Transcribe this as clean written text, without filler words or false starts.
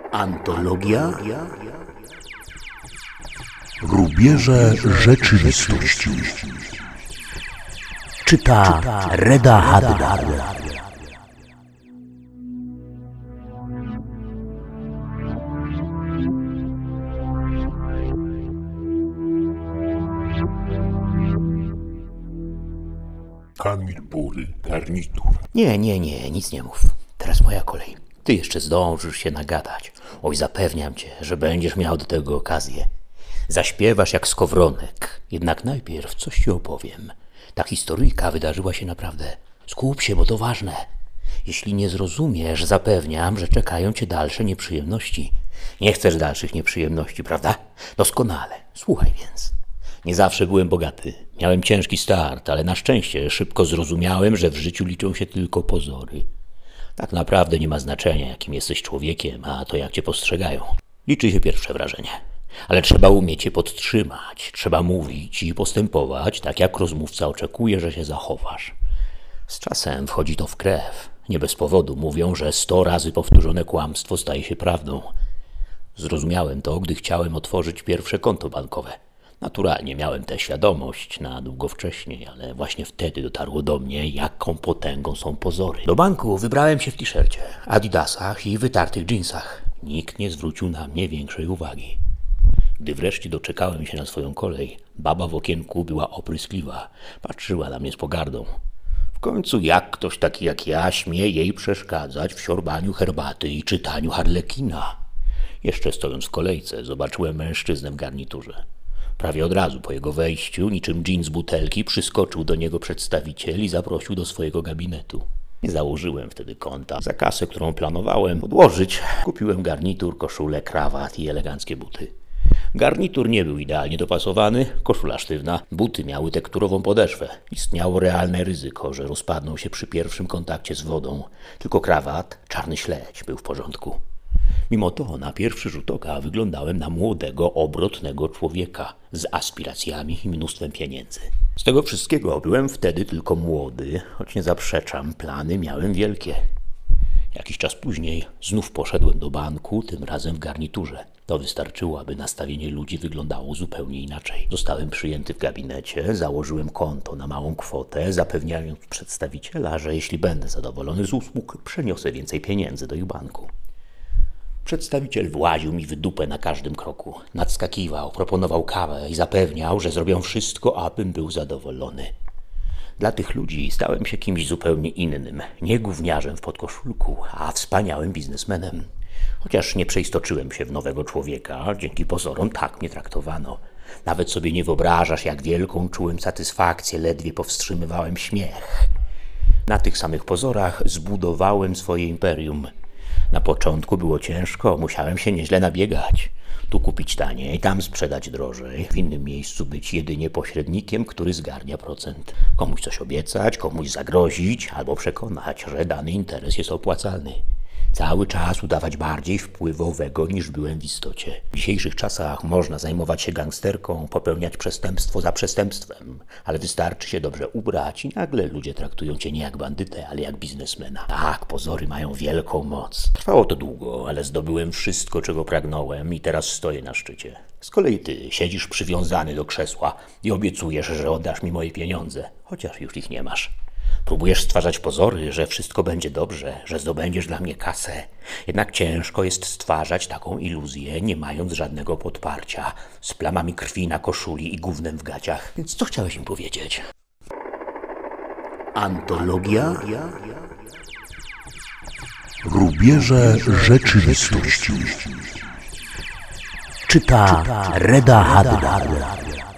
Antologia Rubieże rzeczywistości. czyta Reda Haddad. Kamil Bury, garnitur. Nie, nic nie mów. Teraz moja kolej. Ty jeszcze zdążysz się nagadać. Oj, zapewniam cię, że będziesz miał do tego okazję. Zaśpiewasz jak skowronek. Jednak najpierw coś ci opowiem. Ta historyjka wydarzyła się naprawdę. Skup się, bo to ważne. Jeśli nie zrozumiesz, zapewniam, że czekają cię dalsze nieprzyjemności. Nie chcesz dalszych nieprzyjemności, prawda? Doskonale. Słuchaj więc. Nie zawsze byłem bogaty. Miałem ciężki start, ale na szczęście szybko zrozumiałem, że w życiu liczą się tylko pozory. Tak naprawdę nie ma znaczenia, jakim jesteś człowiekiem, a to jak cię postrzegają. Liczy się pierwsze wrażenie. Ale trzeba umieć je podtrzymać. Trzeba mówić i postępować tak, jak rozmówca oczekuje, że się zachowasz. Z czasem wchodzi to w krew. Nie bez powodu mówią, że 100 razy powtórzone kłamstwo staje się prawdą. Zrozumiałem to, gdy chciałem otworzyć pierwsze konto bankowe. Naturalnie miałem tę świadomość na długo wcześniej, ale właśnie wtedy dotarło do mnie, jaką potęgą są pozory. Do banku wybrałem się w t-shircie, adidasach i wytartych dżinsach. Nikt nie zwrócił na mnie większej uwagi. Gdy wreszcie doczekałem się na swoją kolej, baba w okienku była opryskliwa. Patrzyła na mnie z pogardą. W końcu jak ktoś taki jak ja śmie jej przeszkadzać w siorbaniu herbaty i czytaniu Harlekina? Jeszcze stojąc w kolejce, zobaczyłem mężczyznę w garniturze. Prawie od razu po jego wejściu, niczym dżin z butelki, przyskoczył do niego przedstawiciel i zaprosił do swojego gabinetu. Nie założyłem wtedy konta. Za kasę, którą planowałem odłożyć, kupiłem garnitur, koszulę, krawat i eleganckie buty. Garnitur nie był idealnie dopasowany, koszula sztywna, buty miały tekturową podeszwę. Istniało realne ryzyko, że rozpadną się przy pierwszym kontakcie z wodą. Tylko krawat, czarny śledź, był w porządku. Mimo to na pierwszy rzut oka wyglądałem na młodego, obrotnego człowieka z aspiracjami i mnóstwem pieniędzy. Z tego wszystkiego byłem wtedy tylko młody, choć nie zaprzeczam, plany miałem wielkie. Jakiś czas później znów poszedłem do banku, tym razem w garniturze. To wystarczyło, aby nastawienie ludzi wyglądało zupełnie inaczej. Zostałem przyjęty w gabinecie, założyłem konto na małą kwotę, zapewniając przedstawiciela, że jeśli będę zadowolony z usług, przeniosę więcej pieniędzy do ich banku. Przedstawiciel właził mi w dupę na każdym kroku. Nadskakiwał, proponował kawę i zapewniał, że zrobią wszystko, abym był zadowolony. Dla tych ludzi stałem się kimś zupełnie innym. Nie gówniarzem w podkoszulku, a wspaniałym biznesmenem. Chociaż nie przeistoczyłem się w nowego człowieka, dzięki pozorom tak mnie traktowano. Nawet sobie nie wyobrażasz, jak wielką czułem satysfakcję, ledwie powstrzymywałem śmiech. Na tych samych pozorach zbudowałem swoje imperium. Na początku było ciężko, musiałem się nieźle nabiegać. Tu kupić taniej, tam sprzedać drożej, w innym miejscu być jedynie pośrednikiem, który zgarnia procent. Komuś coś obiecać, komuś zagrozić albo przekonać, że dany interes jest opłacalny. Cały czas udawać bardziej wpływowego niż byłem w istocie. W dzisiejszych czasach można zajmować się gangsterką, popełniać przestępstwo za przestępstwem, ale wystarczy się dobrze ubrać i nagle ludzie traktują cię nie jak bandytę, ale jak biznesmena. Tak, pozory mają wielką moc. Trwało to długo, ale zdobyłem wszystko, czego pragnąłem i teraz stoję na szczycie. Z kolei ty siedzisz przywiązany do krzesła i obiecujesz, że oddasz mi moje pieniądze, chociaż już ich nie masz. Próbujesz stwarzać pozory, że wszystko będzie dobrze, że zdobędziesz dla mnie kasę. Jednak ciężko jest stwarzać taką iluzję, nie mając żadnego podparcia, z plamami krwi na koszuli i gównem w gaciach. Więc co chciałeś im powiedzieć? Antologia Rubieże rzeczywistości. czyta Reda Haddad.